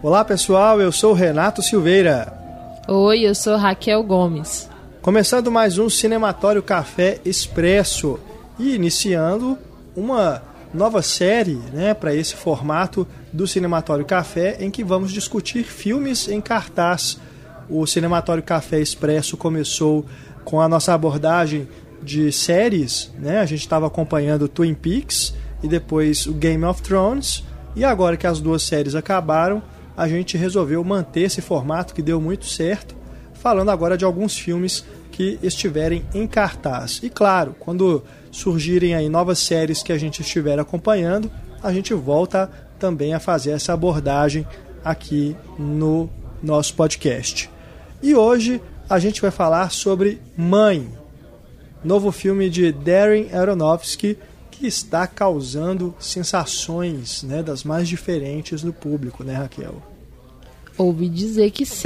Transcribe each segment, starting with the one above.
Olá pessoal, eu sou o Renato Silveira. Oi, eu sou Raquel Gomes. Começando mais um Cinematório Café Expresso e iniciando uma nova série, para esse formato do Cinematório Café, em que vamos discutir filmes em cartaz. O Cinematório Café Expresso começou com a nossa abordagem de séries, A gente estava acompanhando Twin Peaks e depois o Game of Thrones, e agora que as duas séries acabaram, a gente resolveu manter esse formato que deu muito certo, falando agora de alguns filmes que estiverem em cartaz. E claro, quando surgirem aí novas séries que a gente estiver acompanhando, a gente volta também a fazer essa abordagem aqui no nosso podcast. E hoje a gente vai falar sobre Mãe, novo filme de Darren Aronofsky, que está causando sensações, das mais diferentes no público, Raquel? Ouvi dizer que sim,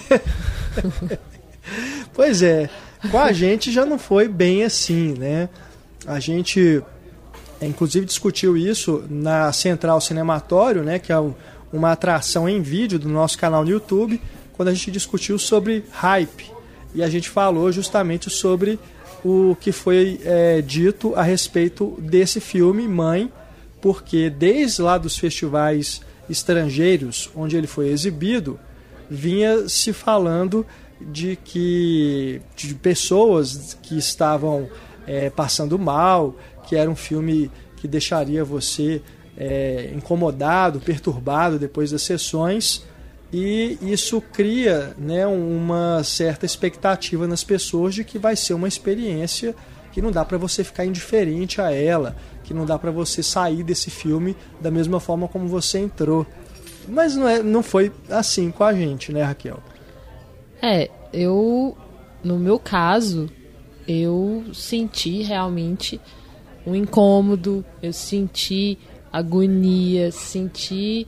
Pois é, com a gente já não foi bem assim, A gente, inclusive, discutiu isso na Central Cinematório, que é uma atração em vídeo do nosso canal no YouTube, quando a gente discutiu sobre hype. E a gente falou justamente sobre o que foi dito a respeito desse filme, Mãe, porque desde lá dos festivais estrangeiros onde ele foi exibido, vinha se falando de pessoas que estavam passando mal, que era um filme que deixaria você incomodado, perturbado depois das sessões, e isso cria uma certa expectativa nas pessoas de que vai ser uma experiência que não dá para você ficar indiferente a ela, que não dá para você sair desse filme da mesma forma como você entrou. Mas não foi assim com a gente, Raquel? No meu caso, eu senti realmente um incômodo, eu senti agonia, senti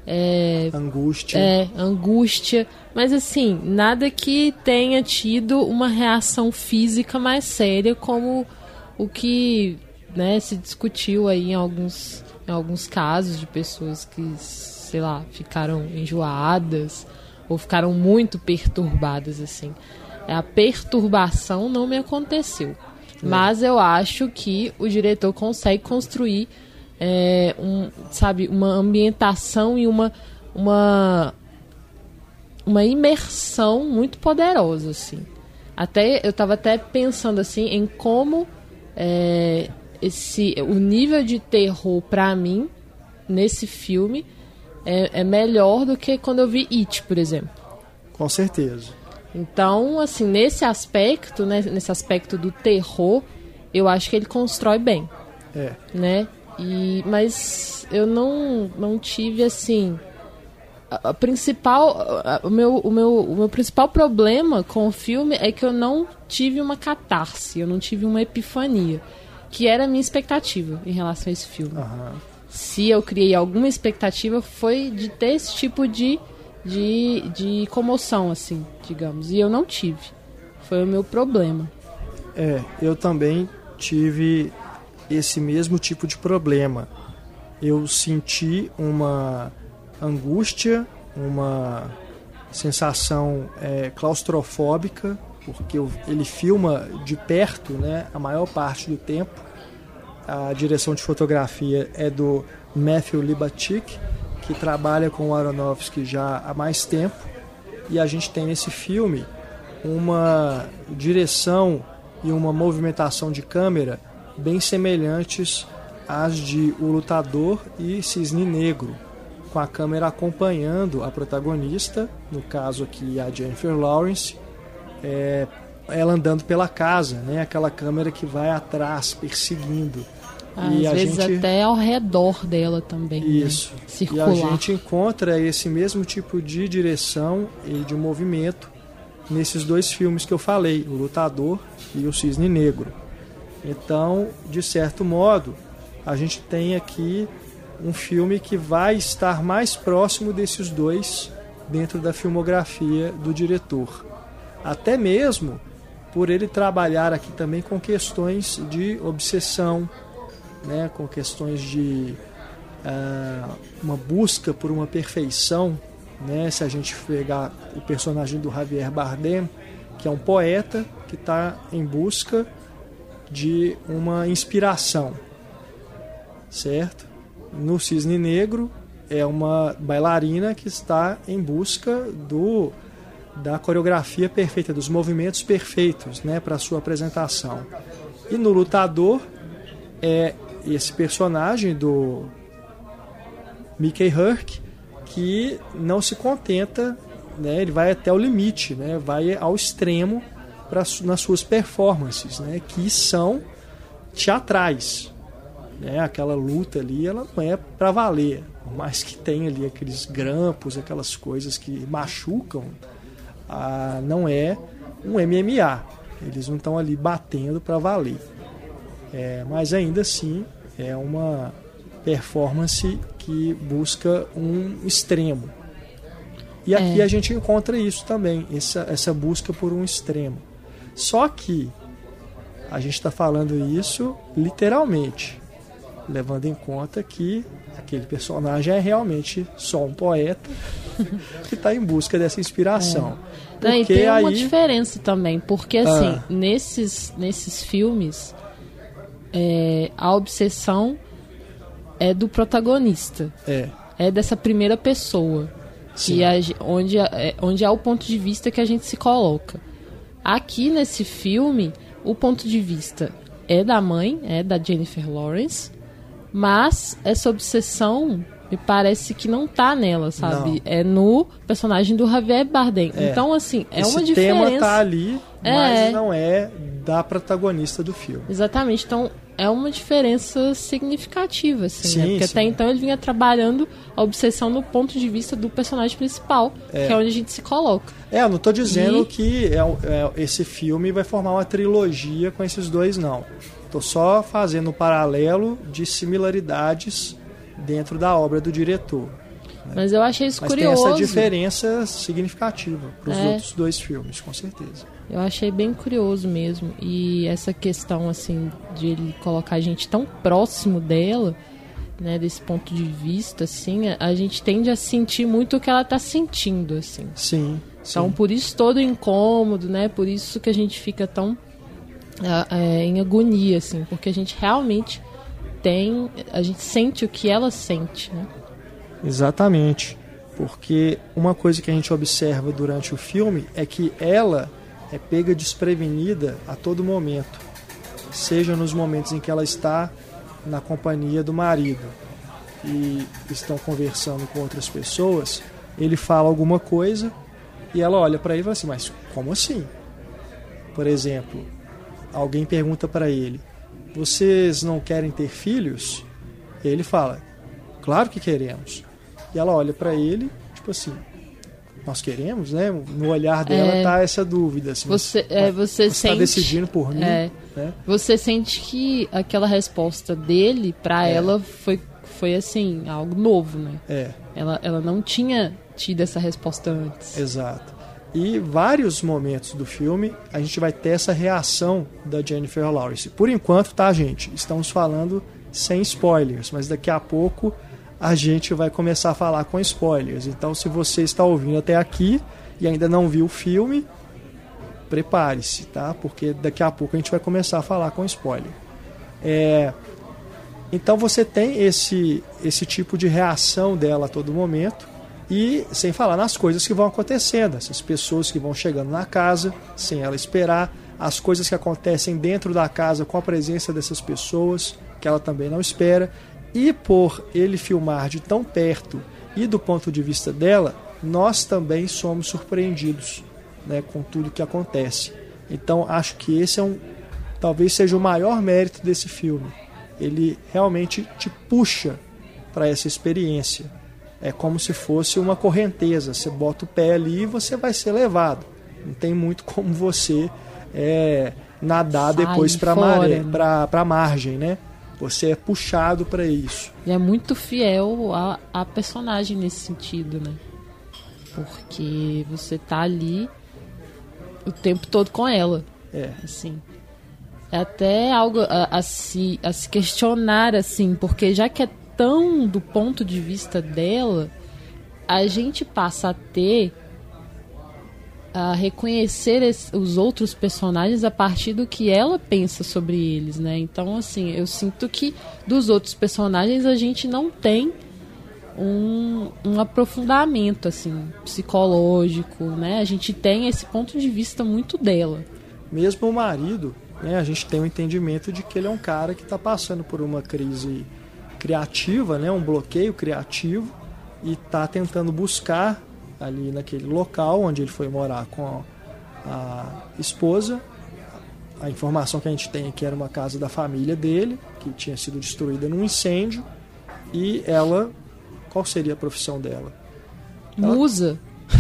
angústia, mas assim, nada que tenha tido uma reação física mais séria, como o que se discutiu aí em alguns casos de pessoas que, sei lá, ficaram enjoadas ou ficaram muito perturbadas, assim. A perturbação não me aconteceu, mas eu acho que o diretor consegue construir uma ambientação e uma imersão muito poderosa, assim. Eu estava até pensando assim em como o nível de terror para mim nesse filme é melhor do que quando eu vi It, por exemplo. Com certeza. Então, assim, nesse aspecto, nesse aspecto do terror, eu acho que ele constrói bem. Mas eu não tive, assim... O meu principal problema com o filme é que eu não tive uma catarse, eu não tive uma epifania, que era a minha expectativa em relação a esse filme. Uhum. Se eu criei alguma expectativa, foi de ter esse tipo de comoção, assim, digamos. E eu não tive. Foi o meu problema. Eu também tive esse mesmo tipo de problema. Eu senti uma angústia, uma sensação claustrofóbica, porque ele filma de perto, a maior parte do tempo. A direção de fotografia é do Matthew Libatic, que trabalha com o Aronofsky já há mais tempo, e a gente tem nesse filme uma direção e uma movimentação de câmera bem semelhantes às de O Lutador e Cisne Negro, com a câmera acompanhando a protagonista, no caso aqui a Jennifer Lawrence, ela andando pela casa, aquela câmera que vai atrás, perseguindo. E às vezes até ao redor dela também. Isso. Circular. E a gente encontra esse mesmo tipo de direção e de movimento nesses dois filmes que eu falei, O Lutador e O Cisne Negro. Então, de certo modo, a gente tem aqui um filme que vai estar mais próximo desses dois dentro da filmografia do diretor. Até mesmo por ele trabalhar aqui também com questões de obsessão, com questões de uma busca por uma perfeição né? Se a gente pegar o personagem do Javier Bardem, que é um poeta que está em busca de uma inspiração, certo? No Cisne Negro é uma bailarina que está em busca da coreografia perfeita, dos movimentos perfeitos, né, para a sua apresentação. E no Lutador é esse personagem do Mickey Rourke que não se contenta, né, ele vai até o limite, né, vai ao extremo nas suas performances, né, que são teatrais, né, aquela luta ali, ela não é para valer, por mais que tenha ali aqueles grampos, aquelas coisas que machucam, não é um MMA, eles não estão ali batendo para valer, mas ainda assim é uma performance que busca um extremo. E aqui a gente encontra isso também, essa busca por um extremo. Só que a gente está falando isso literalmente, levando em conta que aquele personagem é realmente só um poeta que está em busca dessa inspiração. E tem uma diferença também, porque assim, nesses filmes, a obsessão é do protagonista, é dessa primeira pessoa, onde é o ponto de vista que a gente se coloca. Aqui nesse filme, o ponto de vista é da mãe, é da Jennifer Lawrence, mas essa obsessão me parece que não tá nela, sabe? Não. É no personagem do Javier Bardem. Então, assim, é uma diferença. Esse tema tá ali, mas não é da protagonista do filme. Exatamente. Então, é uma diferença significativa, assim, né? Porque até então ele vinha trabalhando a obsessão no ponto de vista do personagem principal, que é onde a gente se coloca. Eu não tô dizendo que esse filme vai formar uma trilogia com esses dois, não. Tô só fazendo um paralelo de similaridades dentro da obra do diretor. Né? Mas eu achei isso curioso. Tem essa diferença significativa para os outros dois filmes, com certeza. Eu achei bem curioso mesmo. E essa questão, assim, de ele colocar a gente tão próximo dela, né, desse ponto de vista, assim, a gente tende a sentir muito o que ela tá sentindo, assim. Sim. Então, por isso todo o incômodo, né, por isso que a gente fica tão em agonia, assim, porque a gente realmente a gente sente o que ela sente, né? Exatamente. Porque uma coisa que a gente observa durante o filme é que ela é pega desprevenida a todo momento, seja nos momentos em que ela está na companhia do marido e estão conversando com outras pessoas, ele fala alguma coisa e ela olha para ele e fala assim, mas como assim? Por exemplo, alguém pergunta para ele, vocês não querem ter filhos? E ele fala, claro que queremos. E ela olha para ele, tipo assim, nós queremos, né? No olhar dela tá essa dúvida. Assim, você está decidindo por mim. Né? Você sente que aquela resposta dele para ela foi assim, algo novo, né? Ela não tinha tido essa resposta antes. Exato. E vários momentos do filme a gente vai ter essa reação da Jennifer Lawrence. Por enquanto, tá, gente? Estamos falando sem spoilers, mas daqui a pouco a gente vai começar a falar com spoilers. Então, se você está ouvindo até aqui e ainda não viu o filme, prepare-se, tá? Porque daqui a pouco a gente vai começar a falar com spoiler. Então você tem esse tipo de reação dela a todo momento. E sem falar nas coisas que vão acontecendo, essas pessoas que vão chegando na casa sem ela esperar, as coisas que acontecem dentro da casa com a presença dessas pessoas que ela também não espera. E por ele filmar de tão perto e do ponto de vista dela, nós também somos surpreendidos, né, com tudo que acontece. Então acho que esse talvez seja o maior mérito desse filme. Ele realmente te puxa para essa experiência. É como se fosse uma correnteza. Você bota o pé ali e você vai ser levado. Não tem muito como você nadar depois para a margem, né? Você é puxado para isso. E é muito fiel a personagem nesse sentido, né? Porque você tá ali o tempo todo com ela. Assim. É até algo a se questionar, assim, porque já que é tão do ponto de vista dela, a gente passa a reconhecer os outros personagens a partir do que ela pensa sobre eles, né? Então, assim, eu sinto que dos outros personagens a gente não tem um aprofundamento, assim, psicológico, né? A gente tem esse ponto de vista muito dela. Mesmo o marido, né, a gente tem um entendimento de que ele é um cara que está passando por uma crise criativa, né, um bloqueio criativo, e está tentando buscar ali naquele local onde ele foi morar com a esposa. A informação que a gente tem é que era uma casa da família dele, que tinha sido destruída num incêndio, e ela... Qual seria a profissão dela? Musa.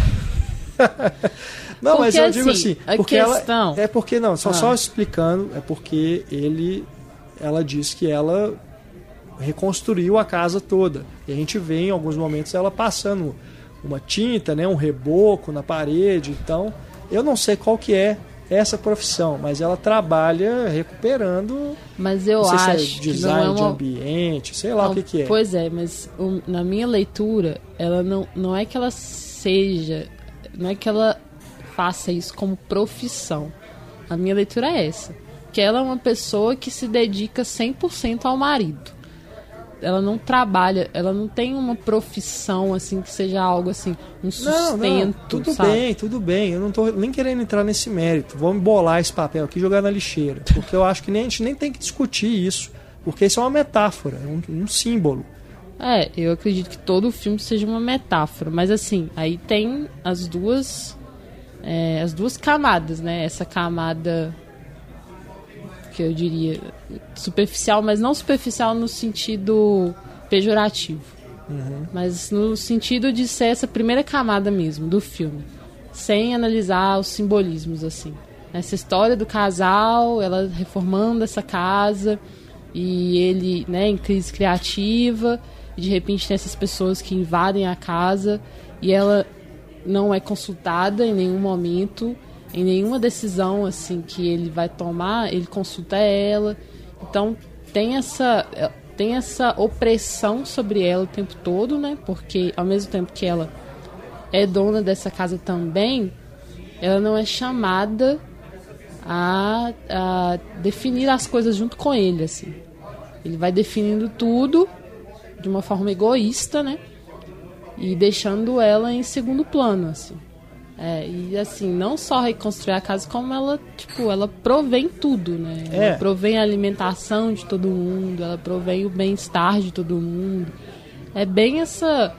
Não, porque, mas eu digo assim, porque questão... ela é porque não, só explicando, é porque ela diz que ela reconstruiu a casa toda. E a gente vê em alguns momentos ela passando uma tinta, né, um reboco na parede. Então, eu não sei qual que é essa profissão, mas ela trabalha recuperando. Mas eu acho se é design de ambiente, sei lá o que é. Pois é, mas na minha leitura, ela não é que ela seja, não é que ela faça isso como profissão. A minha leitura é essa, que ela é uma pessoa que se dedica 100% ao marido. Ela não trabalha, ela não tem uma profissão assim que seja algo assim, um sustento. Não, tudo bem. Eu não tô nem querendo entrar nesse mérito. Vamos bolar esse papel aqui e jogar na lixeira. Porque eu acho que a gente nem tem que discutir isso. Porque isso é uma metáfora, um símbolo. Eu acredito que todo o filme seja uma metáfora. Mas assim, aí tem as duas camadas, né? Essa camada que eu diria superficial, mas não superficial no sentido pejorativo, mas no sentido de ser essa primeira camada mesmo do filme, sem analisar os simbolismos, assim. Essa história do casal, ela reformando essa casa e ele, né, em crise criativa, e de repente tem essas pessoas que invadem a casa e ela não é consultada em nenhum momento. Em nenhuma decisão assim que ele vai tomar, ele consulta ela. Então tem essa opressão sobre ela o tempo todo, né? Porque ao mesmo tempo que ela é dona dessa casa também, ela não é chamada a definir as coisas junto com ele, assim. Ele vai definindo tudo de uma forma egoísta, né? E deixando ela em segundo plano, assim. E assim, não só reconstruir a casa, como ela provém tudo, né? Ela provém a alimentação de todo mundo, ela provém o bem-estar de todo mundo. É bem essa...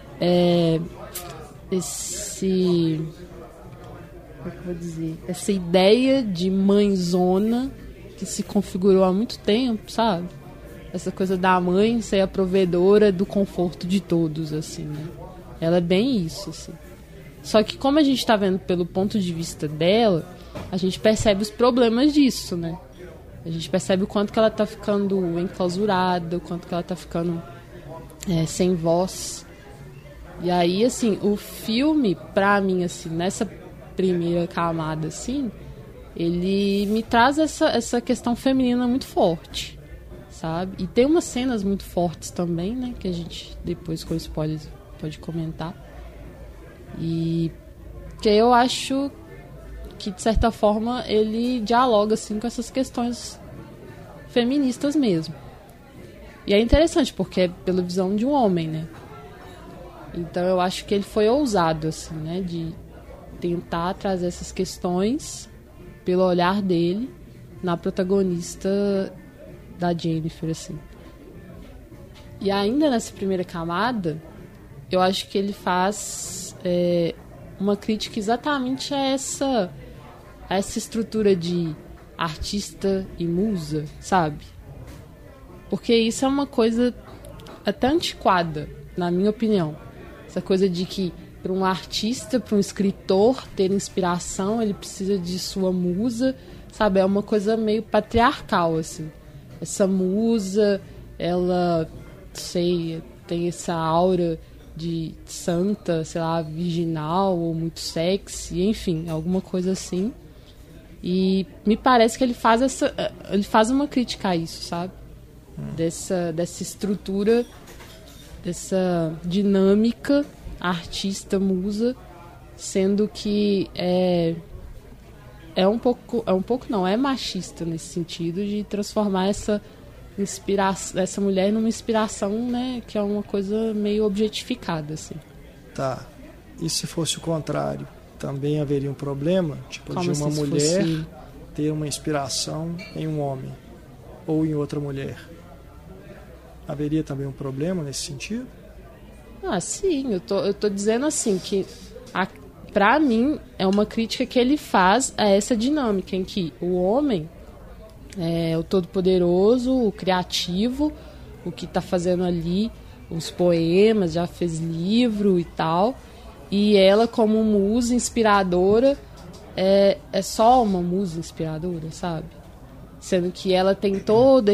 como é que eu vou dizer? Essa ideia de mãezona que se configurou há muito tempo, sabe? Essa coisa da mãe ser a provedora do conforto de todos, assim, né? Ela é bem isso, assim. Só que como a gente está vendo pelo ponto de vista dela, a gente percebe os problemas disso, né? A gente percebe o quanto que ela tá ficando enclausurada, o quanto que ela tá ficando sem voz. E aí, assim, o filme, pra mim, assim, nessa primeira camada, assim, ele me traz essa questão feminina muito forte, sabe? E tem umas cenas muito fortes também, né? Que a gente, depois com spoilers, pode comentar. E que eu acho que, de certa forma, ele dialoga assim, com essas questões feministas mesmo. E é interessante, porque é pela visão de um homem, né? Então eu acho que ele foi ousado, assim, né? De tentar trazer essas questões pelo olhar dele na protagonista da Jennifer, assim. E ainda nessa primeira camada, eu acho que ele faz uma crítica exatamente a essa estrutura de artista e musa, sabe? Porque isso é uma coisa até antiquada, na minha opinião. Essa coisa de que para um artista, para um escritor ter inspiração, ele precisa de sua musa, sabe? É uma coisa meio patriarcal, assim. Essa musa, ela, sei, tem essa aura de santa, sei lá, virginal ou muito sexy, enfim, alguma coisa assim. E me parece que ele faz uma crítica a isso, sabe? Dessa estrutura, dessa dinâmica artista musa, sendo que é machista nesse sentido de transformar essa mulher numa inspiração, né, que é uma coisa meio objetificada, assim. Tá. E se fosse o contrário, também haveria um problema? Tipo, Como de uma assim, mulher fosse... ter uma inspiração em um homem ou em outra mulher. Haveria também um problema nesse sentido? Ah, sim. Eu tô dizendo assim que pra mim é uma crítica que ele faz a essa dinâmica em que o homem é o todo-poderoso, o criativo, o que tá fazendo ali os poemas, já fez livro e tal. E ela, como musa inspiradora, é só uma musa inspiradora, sabe? Sendo que ela tem todo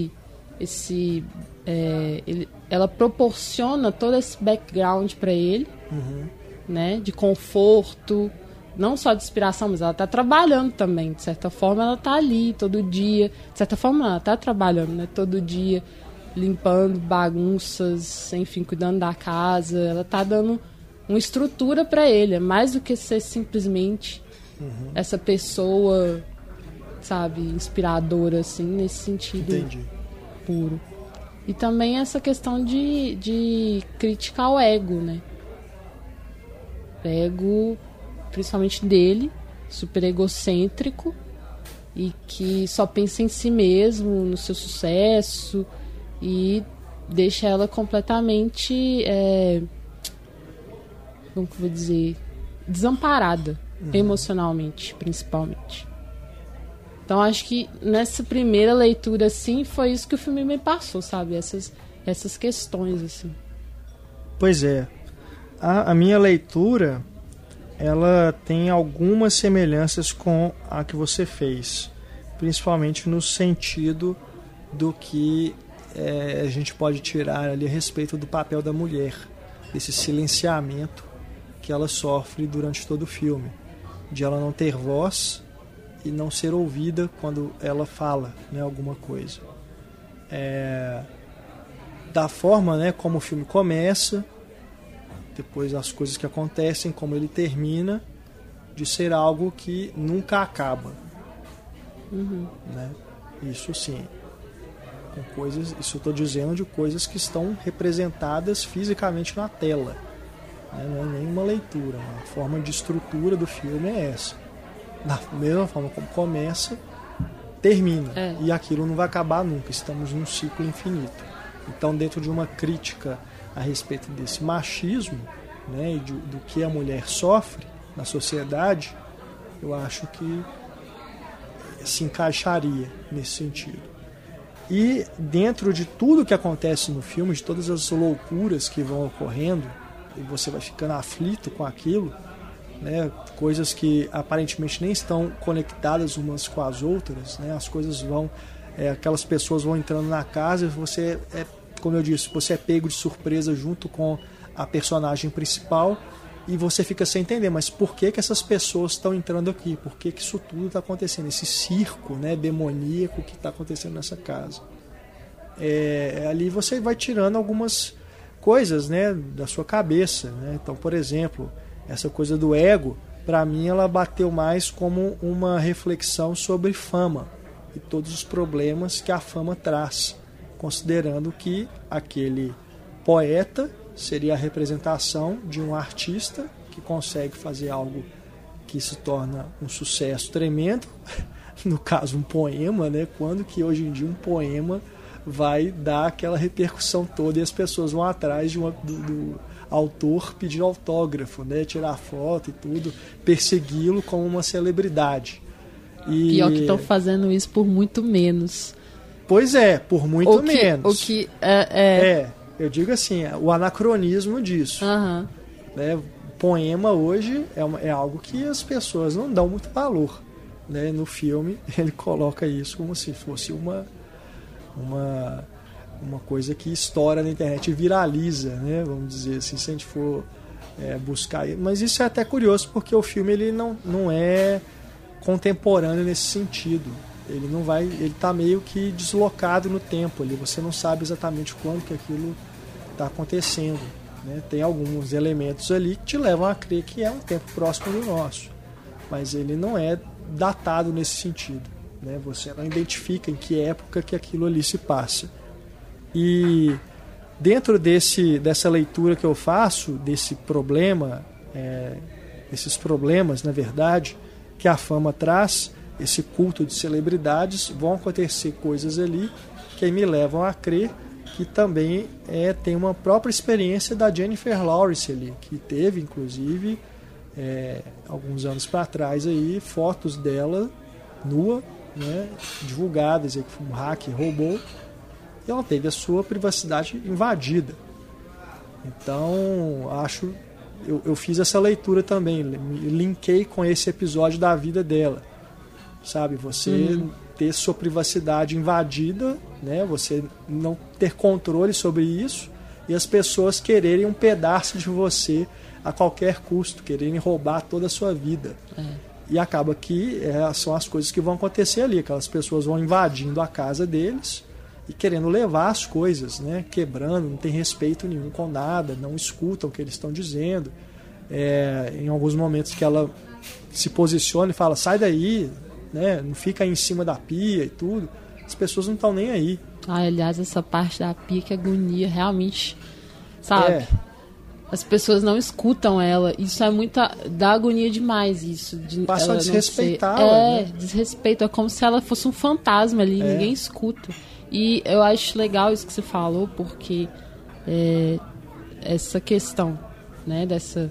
ela proporciona todo esse background para ele, né? De conforto, não só de inspiração, mas ela tá trabalhando também. De certa forma, ela tá ali todo dia. De certa forma, ela tá trabalhando, né? Todo dia, limpando bagunças, enfim, cuidando da casa. Ela tá dando uma estrutura para ele. É mais do que ser simplesmente essa pessoa, sabe, inspiradora, assim, nesse sentido. Entendi. Puro. E também essa questão de criticar o ego, né? Ego, principalmente dele, super egocêntrico e que só pensa em si mesmo, no seu sucesso, e deixa ela completamente, como que eu vou dizer, desamparada, emocionalmente, principalmente. Então acho que nessa primeira leitura, assim, foi isso que o filme me passou, sabe? Essas questões, assim. Pois é. A minha leitura, ela tem algumas semelhanças com a que você fez, principalmente no sentido do que a gente pode tirar ali a respeito do papel da mulher, desse silenciamento que ela sofre durante todo o filme, de ela não ter voz e não ser ouvida quando ela fala, né, alguma coisa. Da forma, né, como o filme começa, depois as coisas que acontecem, como ele termina, de ser algo que nunca acaba. Né? Isso sim. Com coisas, isso eu estou dizendo de coisas que estão representadas fisicamente na tela. Né? Não é nenhuma leitura. A forma de estrutura do filme é essa. Da mesma forma como começa, termina. E aquilo não vai acabar nunca. Estamos num ciclo infinito. Então, dentro de uma crítica a respeito desse machismo, né, e do que a mulher sofre na sociedade, eu acho que se encaixaria nesse sentido. E dentro de tudo que acontece no filme, de todas as loucuras que vão ocorrendo, e você vai ficando aflito com aquilo, né, coisas que aparentemente nem estão conectadas umas com as outras, né, as coisas vão, aquelas pessoas vão entrando na casa e você como eu disse, você é pego de surpresa junto com a personagem principal e você fica sem entender, mas por que essas pessoas estão entrando aqui? Por que isso tudo está acontecendo? Esse circo, né, demoníaco que está acontecendo nessa casa. Ali você vai tirando algumas coisas, né, da sua cabeça. Né? Então, por exemplo, essa coisa do ego, para mim, ela bateu mais como uma reflexão sobre fama e todos os problemas que a fama traz, considerando que aquele poeta seria a representação de um artista que consegue fazer algo que se torna um sucesso tremendo, no caso um poema, né? Quando que hoje em dia um poema vai dar aquela repercussão toda e as pessoas vão atrás do autor pedir autógrafo, né? Tirar foto e tudo, persegui-lo como uma celebridade. Pior que estão fazendo isso por muito menos. Pois é, por muito menos. O que eu digo assim, o anacronismo disso. Né? Poema hoje é algo que as pessoas não dão muito valor. Né? No filme ele coloca isso como se fosse uma coisa que estoura na internet e viraliza, né? Vamos dizer assim, se a gente for buscar. Mas isso é até curioso porque o filme ele não é contemporâneo nesse sentido. Ele está meio que deslocado no tempo ali, você não sabe exatamente quando que aquilo está acontecendo. né? Tem alguns elementos ali que te levam a crer que é um tempo próximo do nosso, mas ele não é datado nesse sentido, né? Você não identifica em que época que aquilo ali se passa. E dentro dessa leitura que eu faço, desse problema, esses problemas, na verdade, que a fama traz, esse culto de celebridades, vão acontecer coisas ali que me levam a crer que também tem uma própria experiência da Jennifer Lawrence ali, que teve, inclusive, alguns anos para trás, aí, fotos dela nua, né, divulgadas, que um hacker roubou, e ela teve a sua privacidade invadida. Então, eu fiz essa leitura também, linkei com esse episódio da vida dela, sabe? Você ter sua privacidade invadida, né? Você não ter controle sobre isso, e as pessoas quererem um pedaço de você a qualquer custo, quererem roubar toda a sua vida. E acaba que são as coisas que vão acontecer ali, aquelas pessoas vão invadindo a casa deles e querendo levar as coisas, né? Quebrando, não tem respeito nenhum com nada, não escutam o que eles estão dizendo. Em alguns momentos que ela se posiciona e fala, sai daí, né? Não fica aí em cima da pia e tudo, as pessoas não estão nem aí. Aliás, essa parte da pia, que agonia, realmente, sabe? As pessoas não escutam ela, isso dá agonia demais, isso. Passa a desrespeitar. Desrespeito, é como se ela fosse um fantasma ali, ninguém escuta. E eu acho legal isso que você falou, porque essa questão, né, dessa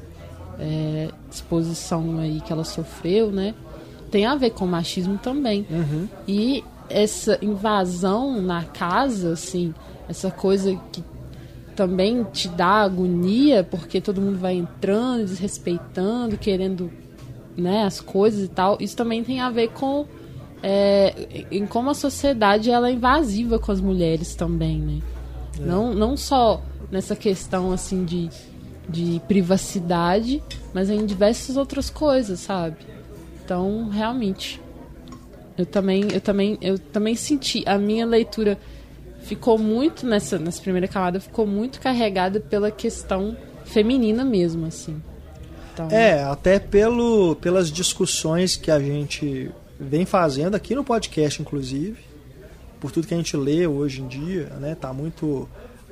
exposição aí que ela sofreu, né, tem a ver com machismo também. E essa invasão na casa, assim, essa coisa que também te dá agonia, porque todo mundo vai entrando, desrespeitando, querendo, né, as coisas e tal, isso também tem a ver com em como a sociedade ela é invasiva com as mulheres também, né? Não só nessa questão assim de privacidade, mas em diversas outras coisas, sabe? Então, realmente, eu também senti, a minha leitura ficou muito nessa primeira camada, ficou muito carregada pela questão feminina mesmo, assim. Então... até pelas discussões que a gente vem fazendo aqui no podcast, inclusive, por tudo que a gente lê hoje em dia, né, tá muito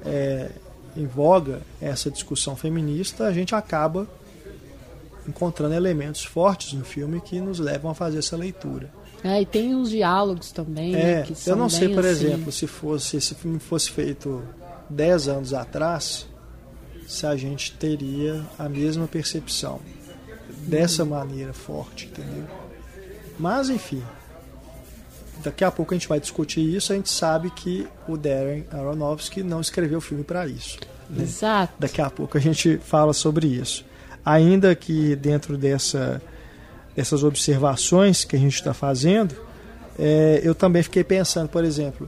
em voga essa discussão feminista, a gente acaba encontrando elementos fortes no filme que nos levam a fazer essa leitura. E tem uns diálogos também, né, que são eu não sei, por assim... exemplo, se esse filme fosse feito 10 anos atrás, se a gente teria a mesma percepção dessa maneira forte, entendeu? Mas, enfim, daqui a pouco a gente vai discutir isso. A gente sabe que o Darren Aronofsky não escreveu o filme para isso, né? Exato. Daqui a pouco a gente fala sobre isso. Ainda que dentro dessas observações que a gente está fazendo, eu também fiquei pensando, por exemplo,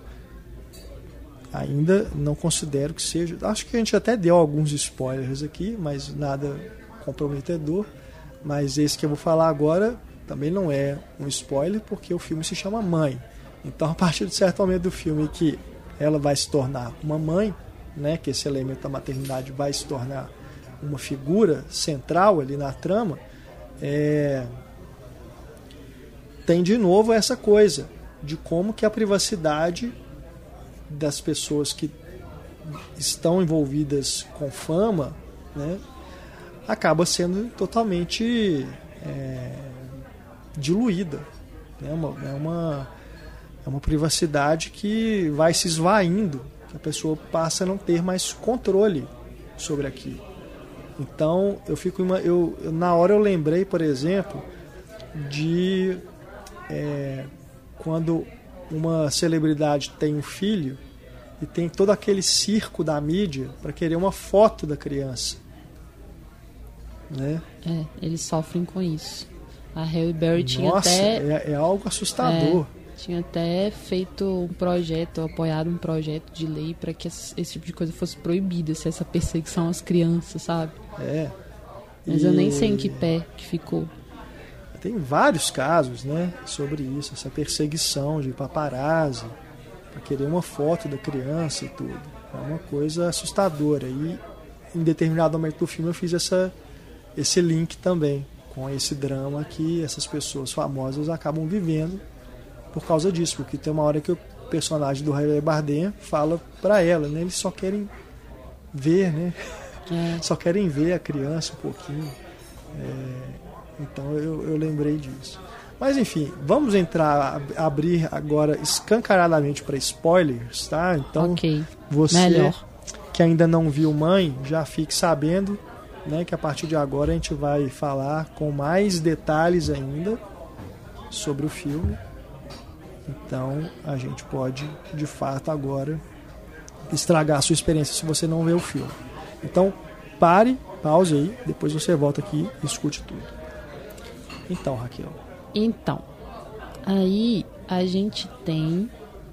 ainda não considero que seja... Acho que a gente até deu alguns spoilers aqui, mas nada comprometedor. Mas esse que eu vou falar agora também não é um spoiler, porque o filme se chama Mãe. Então, a partir de certo momento do filme que ela vai se tornar uma mãe, né, que esse elemento da maternidade vai se tornar uma figura central ali na trama, tem de novo essa coisa de como que a privacidade das pessoas que estão envolvidas com fama, né, acaba sendo totalmente diluída. É uma privacidade que vai se esvaindo, que a pessoa passa a não ter mais controle sobre aquilo. Então, na hora eu lembrei, por exemplo, de quando uma celebridade tem um filho e tem todo aquele circo da mídia para querer uma foto da criança, né? Eles sofrem com isso. A Halle Berry tinha é algo assustador. Tinha até feito um projeto, apoiado um projeto de lei para que esse tipo de coisa fosse proibida, essa perseguição às crianças, sabe? Mas eu nem sei em que pé que ficou. Tem vários casos, né, sobre isso, essa perseguição de paparazzi para querer uma foto da criança e tudo. É uma coisa assustadora. E em determinado momento do filme eu fiz esse link também com esse drama que essas pessoas famosas acabam vivendo por causa disso, porque tem uma hora que o personagem do Javier Bardem fala pra ela, né? Eles só querem ver, né? Só querem ver a criança um pouquinho. Então eu lembrei disso. Mas enfim, vamos abrir agora escancaradamente para spoilers, tá? Então você melhor. Que ainda não viu Mãe, já fique sabendo, né, que a partir de agora a gente vai falar com mais detalhes ainda sobre o filme. Então a gente pode, de fato, agora estragar a sua experiência se você não vê o filme. Então pause aí, depois você volta aqui e escute tudo. Então, Raquel. Então, aí a gente tem...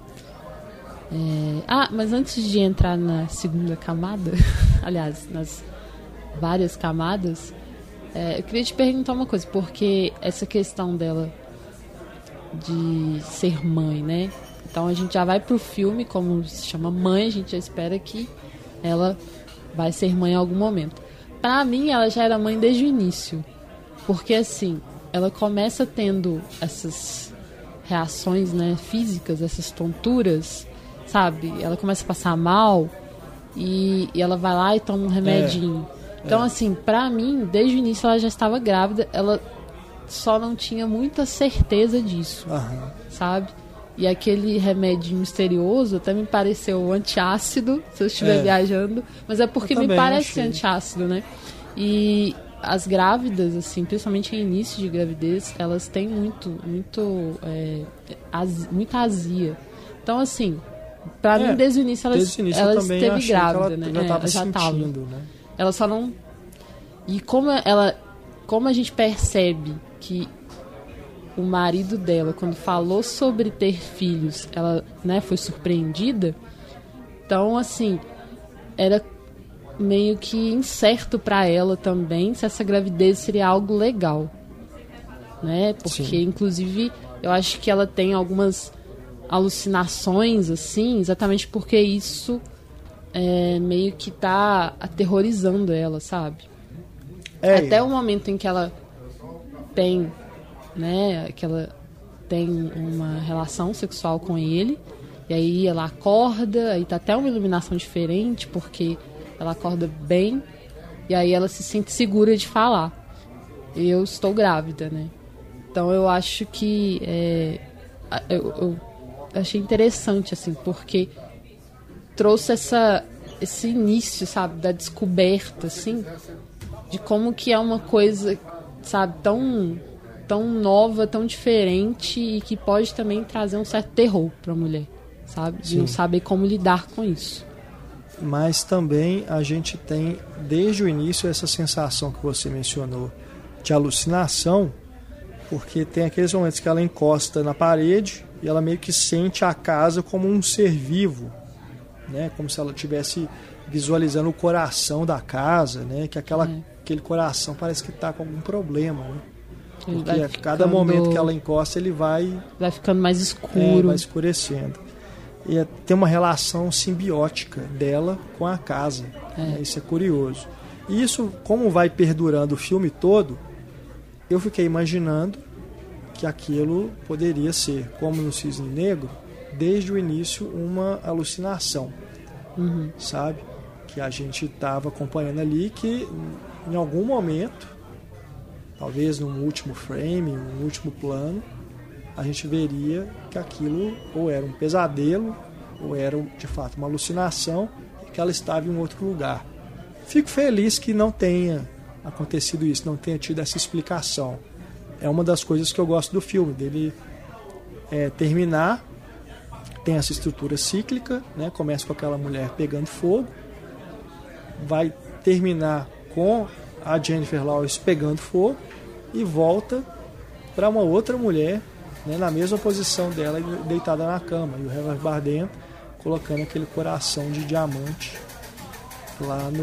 mas antes de entrar na segunda camada, aliás, nas várias camadas, eu queria te perguntar uma coisa, porque essa questão dela de ser mãe, né? Então a gente já vai pro filme, como se chama Mãe, a gente já espera que ela vai ser mãe em algum momento. Pra mim, ela já era mãe desde o início, porque assim, ela começa tendo essas reações, né, físicas, essas tonturas, sabe? Ela começa a passar mal e ela vai lá e toma um remedinho. Então, assim, pra mim, desde o início ela já estava grávida, ela só não tinha muita certeza disso, sabe? E aquele remédio misterioso até me pareceu antiácido, se eu estiver viajando, mas é porque me parece antiácido, né? E as grávidas, assim, principalmente em início de gravidez, elas têm muita azia. Então, assim, pra mim, desde o início, ela esteve grávida, né? Ela já estava. Né? Ela só não... E como a gente percebe que o marido dela, quando falou sobre ter filhos, ela, né, foi surpreendida. Então, assim, era meio que incerto para ela também se essa gravidez seria algo legal, né? Porque, inclusive, eu acho que ela tem algumas alucinações, assim, exatamente porque isso meio que tá aterrorizando ela, sabe? Até o momento em que ela tem, né, que ela tem uma relação sexual com ele, e aí ela acorda, aí tá até uma iluminação diferente, porque ela acorda bem, e aí ela se sente segura de falar: eu estou grávida, né? Então eu acho que eu achei interessante, assim, porque trouxe esse início, sabe, da descoberta, assim, de como que é uma coisa, sabe, tão nova, tão diferente, e que pode também trazer um certo terror para a mulher, sabe? De não saber como lidar com isso. Mas também a gente tem, desde o início, essa sensação que você mencionou de alucinação, porque tem aqueles momentos que ela encosta na parede e ela meio que sente a casa como um ser vivo, né? Como se ela estivesse visualizando o coração da casa, né? Que aquele coração parece que está com algum problema, né? Porque a cada momento que ela encosta, ele vai ficando mais escuro, vai escurecendo. E tem uma relação simbiótica dela com a casa, né? Isso é curioso. E isso, como vai perdurando o filme todo, eu fiquei imaginando que aquilo poderia ser, como no Cisne Negro, desde o início uma alucinação, sabe? Que a gente estava acompanhando ali, que em algum momento, talvez no último frame, no último plano, a gente veria que aquilo ou era um pesadelo, ou era de fato uma alucinação, e que ela estava em um outro lugar. Fico feliz que não tenha acontecido isso, não tenha tido essa explicação. É uma das coisas que eu gosto do filme, dele terminar, tem essa estrutura cíclica, né? Começa com aquela mulher pegando fogo, vai terminar com a Jennifer Lawrence pegando fogo e volta para uma outra mulher, né, na mesma posição dela, deitada na cama, e o Javier Bardem colocando aquele coração de diamante lá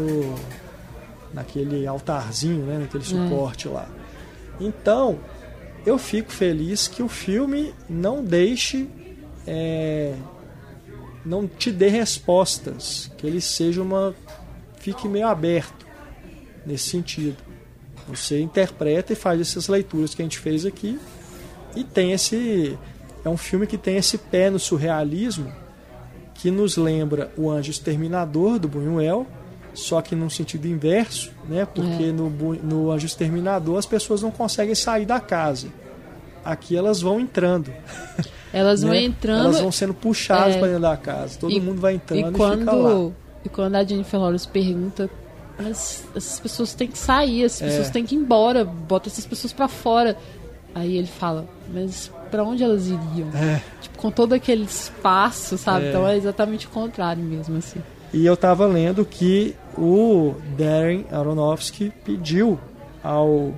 naquele altarzinho, né, naquele suporte lá. Então, eu fico feliz que o filme não deixe, não te dê respostas, que ele seja uma fique meio aberto nesse sentido. Você interpreta e faz essas leituras que a gente fez aqui, e tem esse... É um filme que tem esse pé no surrealismo, que nos lembra O Anjo Exterminador, do Buñuel, só que num sentido inverso, né? Porque no Anjo Exterminador as pessoas não conseguem sair da casa. Aqui elas vão entrando. Elas vão entrando... Elas vão sendo puxadas para dentro da casa. Todo mundo vai entrando e fica lá. E quando a Jennifer Lawrence pergunta... Mas essas pessoas têm que sair, essas pessoas têm que ir embora, bota essas pessoas pra fora. Aí ele fala, mas pra onde elas iriam? Tipo, com todo aquele espaço, sabe? Então é exatamente o contrário mesmo, assim. E eu tava lendo que o Darren Aronofsky pediu ao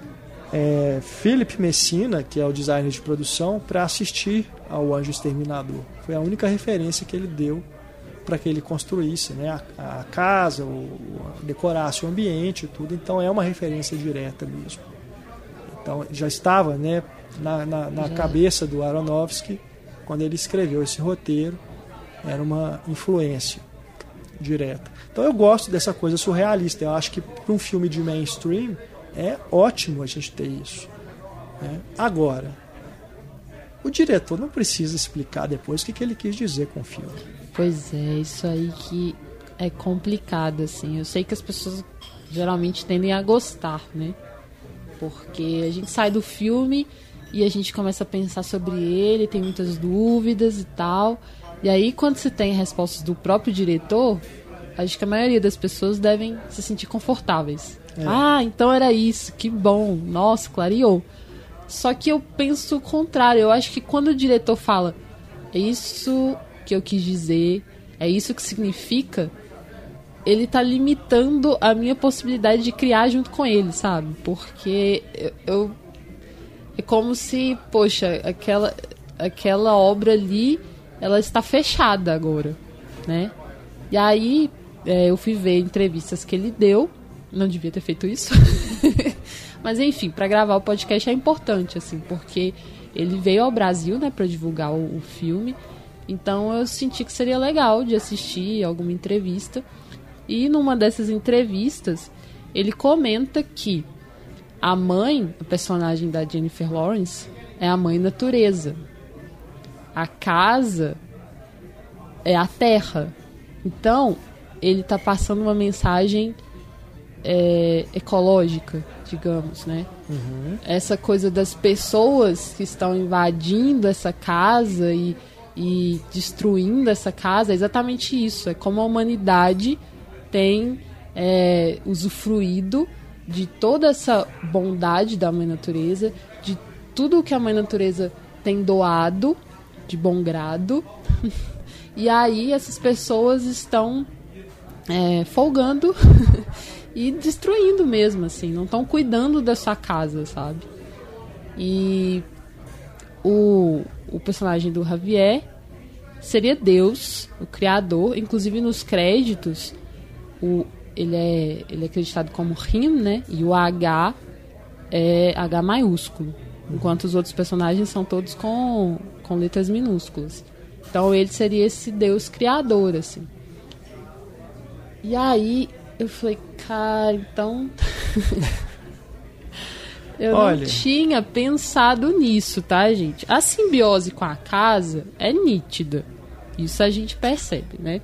Philip Messina, que é o designer de produção, para assistir ao Anjo Exterminador. Foi a única referência que ele deu para que ele construísse, né, a casa, decorasse o ambiente e tudo. Então é uma referência direta mesmo. Então já estava, né, na cabeça do Aronofsky quando ele escreveu esse roteiro. Era uma influência direta. Então eu gosto dessa coisa surrealista. Eu acho que para um filme de mainstream é ótimo a gente ter isso, né? Agora, o diretor não precisa explicar depois o que ele quis dizer com o filme. Pois é, isso aí que é complicado, assim. Eu sei que as pessoas geralmente tendem a gostar, né? Porque a gente sai do filme e a gente começa a pensar sobre ele, tem muitas dúvidas e tal. E aí, quando se tem respostas do próprio diretor, acho que a maioria das pessoas devem se sentir confortáveis. Ah, então era isso, que bom, nossa, clareou. Só que eu penso o contrário. Eu acho que quando o diretor fala, é isso que eu quis dizer, é isso que significa, ele tá limitando a minha possibilidade de criar junto com ele, sabe? Porque é como se, poxa, aquela obra ali, ela está fechada agora, né? E aí eu fui ver entrevistas que ele deu, não devia ter feito isso, mas enfim, para gravar o podcast é importante, assim, porque ele veio ao Brasil, né, para divulgar o filme. Então eu senti que seria legal de assistir alguma entrevista. E numa dessas entrevistas, ele comenta que a mãe, a personagem da Jennifer Lawrence, é a mãe natureza. A casa é a terra. Então, ele está passando uma mensagem ecológica, digamos, né? Uhum. Essa coisa das pessoas que estão invadindo essa casa e destruindo essa casa, é exatamente isso. É como a humanidade tem usufruído de toda essa bondade da mãe natureza, de tudo que a mãe natureza tem doado de bom grado. E aí essas pessoas estão folgando e destruindo mesmo, assim, não estão cuidando da sua casa, sabe? E o personagem do Javier seria Deus, o criador. Inclusive nos créditos ele é acreditado como Him, né? E o H é H maiúsculo, enquanto os outros personagens são todos com letras minúsculas. Então ele seria esse Deus criador, assim. E aí eu falei, cara, então eu não tinha pensado nisso, tá, gente? A simbiose com a casa é nítida. Isso a gente percebe, né?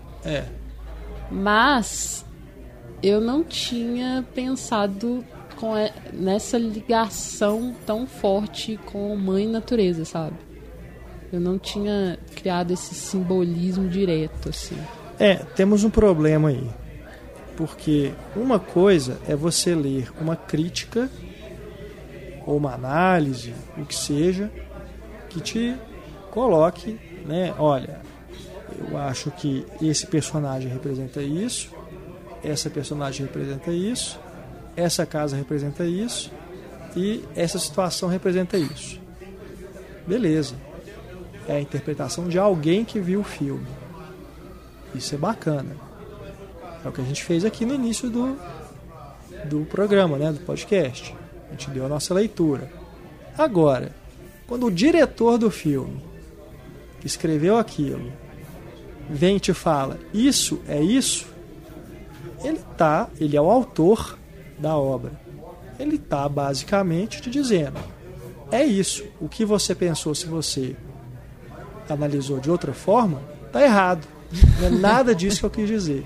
Mas eu não tinha pensado nessa ligação tão forte com mãe natureza, sabe? Eu não tinha criado esse simbolismo direto, assim. Temos um problema aí. Porque uma coisa é você ler uma crítica ou uma análise, o que seja, que te coloque, né? Olha, eu acho que esse personagem representa isso, essa personagem representa isso, essa casa representa isso e essa situação representa isso. Beleza. É a interpretação de alguém que viu o filme. Isso é bacana. É o que a gente fez aqui no início do programa, né, do podcast. A gente deu a nossa leitura. Agora, quando o diretor do filme que escreveu aquilo vem e te fala, isso é isso, ele é o autor da obra. Ele está basicamente te dizendo: é isso. O que você pensou, se você analisou de outra forma, está errado. Não é nada disso que eu quis dizer.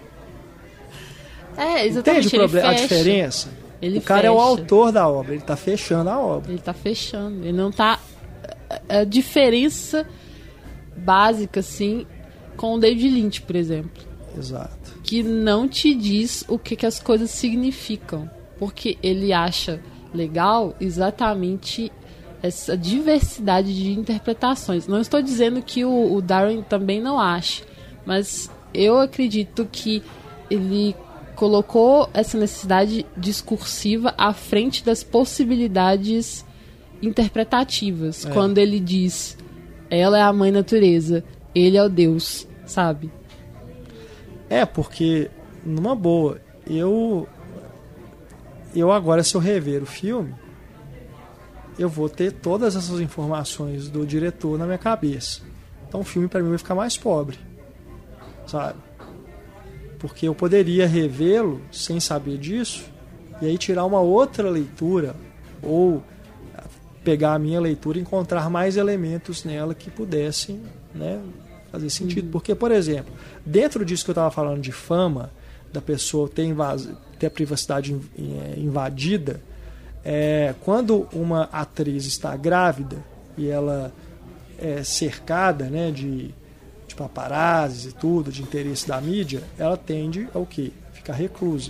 Exatamente. Entende a diferença? O cara fecha. é o autor da obra, ele está fechando a obra. Ele está fechando. Ele não está... A diferença básica, assim, com o David Lynch, por exemplo. Exato. Que não te diz o que as coisas significam. Porque ele acha legal exatamente essa diversidade de interpretações. Não estou dizendo que o Darwin também não ache, mas eu acredito que ele colocou essa necessidade discursiva à frente das possibilidades interpretativas. Quando ele diz: ela é a mãe natureza, ele é o Deus, sabe? Porque, numa boa, eu agora, se eu rever o filme, eu vou ter todas essas informações do diretor na minha cabeça. Então o filme para mim vai ficar mais pobre, sabe? Porque eu poderia revê-lo sem saber disso e aí tirar uma outra leitura, ou pegar a minha leitura e encontrar mais elementos nela que pudessem, né, fazer sentido. Porque, por exemplo, dentro disso que eu estava falando de fama, da pessoa ter a privacidade invadida, quando uma atriz está grávida e ela é cercada, né, de paparazzis e tudo, de interesse da mídia, ela tende ao quê? Ficar reclusa.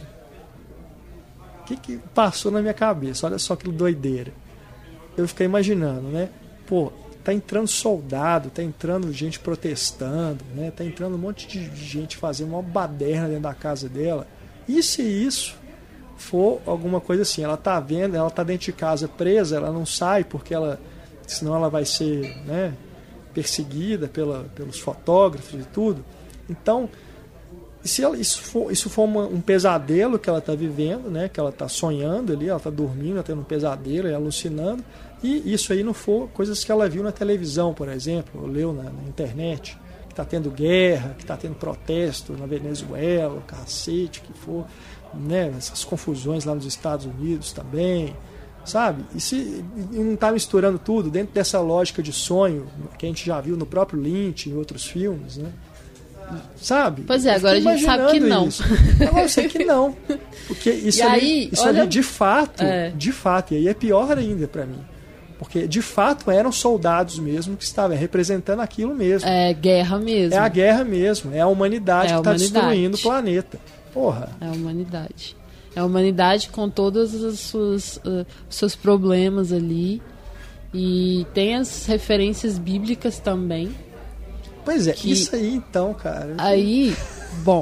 O que passou na minha cabeça? Olha só que doideira. Eu fiquei imaginando, né? Pô, tá entrando soldado, tá entrando gente protestando, né? Tá entrando um monte de gente fazendo uma baderna dentro da casa dela. E se isso for alguma coisa assim, ela tá vendo, ela tá dentro de casa presa, ela não sai porque senão ela vai ser, né, perseguida pelos fotógrafos e tudo. Então, se isso for um pesadelo que ela está vivendo, né, que ela está sonhando ali, ela está dormindo, ela tendo um pesadelo e alucinando, e isso aí não for coisas que ela viu na televisão, por exemplo, ou leu na internet, que está tendo guerra, que está tendo protesto na Venezuela, cacete, que for, né, essas confusões lá nos Estados Unidos também, sabe? E se não está misturando tudo dentro dessa lógica de sonho que a gente já viu no próprio Lynch, em outros filmes, né? Sabe? Pois é, agora a gente sabe que não. Isso. Agora eu sei que não. Porque isso ali, de fato, e aí é pior ainda para mim. Porque de fato eram soldados mesmo que estavam representando aquilo mesmo. É guerra mesmo. É a guerra mesmo, é a humanidade que está destruindo o planeta. Porra. É a humanidade. É a humanidade com todos os seus problemas ali. E tem as referências bíblicas também. Pois é, isso aí então, cara. Aí, bom.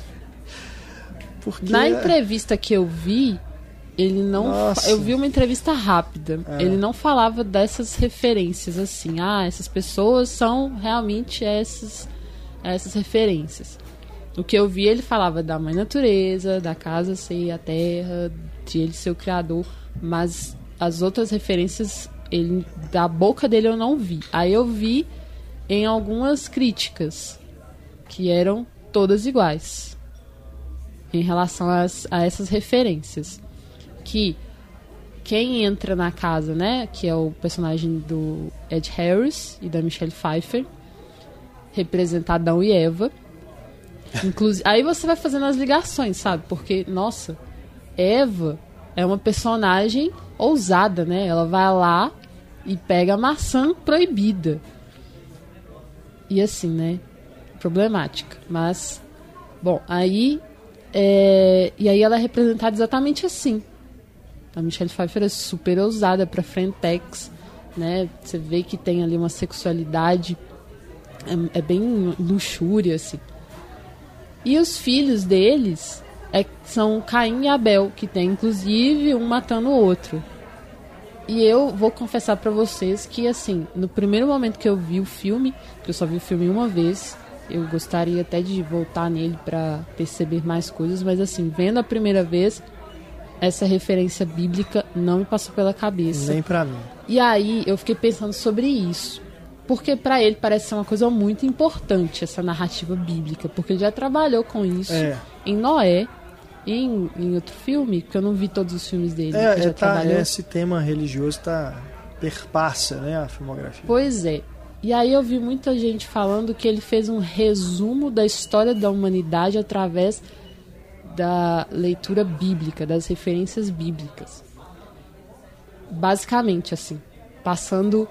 Porque na entrevista que eu vi, ele não. Eu vi uma entrevista rápida. Ele não falava dessas referências assim. Essas pessoas são realmente essas referências. O que eu vi, ele falava da mãe natureza, da casa ser a terra, de ele ser o criador. Mas as outras referências, da boca dele eu não vi. Aí eu vi em algumas críticas que eram todas iguais em relação a essas referências, que quem entra na casa, né, que é o personagem do Ed Harris e da Michelle Pfeiffer, representa Adão e Eva. Inclusive, aí você vai fazendo as ligações, sabe? Porque, nossa, Eva é uma personagem ousada, né? Ela vai lá e pega a maçã proibida. E assim, né? Problemática. Mas, bom, aí... E aí ela é representada exatamente assim. A Michelle Pfeiffer é super ousada pra frentex, né? Você vê que tem ali uma sexualidade... É bem luxúria, assim. E os filhos deles são Caim e Abel, que tem, inclusive, um matando o outro. E eu vou confessar pra vocês que, assim, no primeiro momento que eu vi o filme, que eu só vi o filme uma vez, eu gostaria até de voltar nele pra perceber mais coisas, mas, assim, vendo a primeira vez, essa referência bíblica não me passou pela cabeça. Nem pra mim. E aí eu fiquei pensando sobre isso. Porque pra ele parece ser uma coisa muito importante, essa narrativa bíblica, porque ele já trabalhou com isso em Noé, em outro filme, porque eu não vi todos os filmes dele. Que já trabalhou. Esse tema religioso perpassa, né, a filmografia. Pois é. E aí eu vi muita gente falando que ele fez um resumo da história da humanidade através da leitura bíblica, das referências bíblicas. Basicamente, assim, passando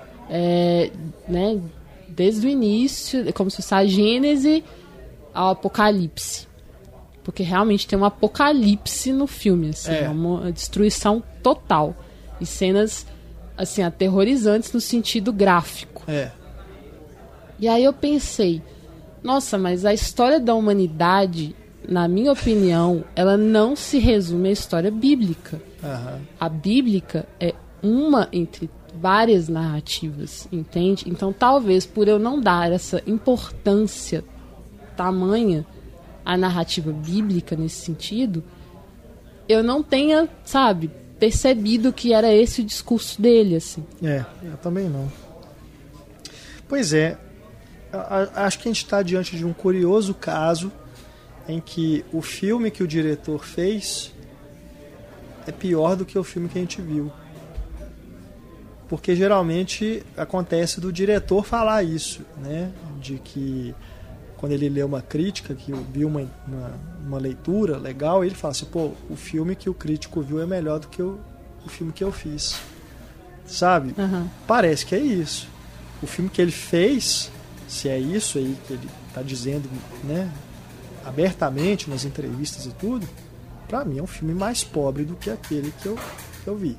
né, desde o início, como se fosse a Gênese ao Apocalipse. Porque realmente tem um apocalipse no filme, assim, uma destruição total. E cenas, assim, aterrorizantes no sentido gráfico. E aí eu pensei, nossa, mas a história da humanidade, na minha opinião, ela não se resume à história bíblica. A bíblica é uma entre várias narrativas, entende? Então, talvez por eu não dar essa importância tamanha à narrativa bíblica nesse sentido, eu não tenha, sabe, percebido que era esse o discurso dele, assim. Eu também não. Pois é, acho que a gente está diante de um curioso caso em que o filme que o diretor fez é pior do que o filme que a gente viu. Porque geralmente acontece do diretor falar isso, né? De que quando ele lê uma crítica, que viu uma leitura legal, ele fala assim, pô, o filme que o crítico viu é melhor do que o filme que eu fiz. Sabe? Parece que é isso. O filme que ele fez, se é isso aí que ele está dizendo, né, abertamente nas entrevistas e tudo, para mim é um filme mais pobre do que aquele que eu vi.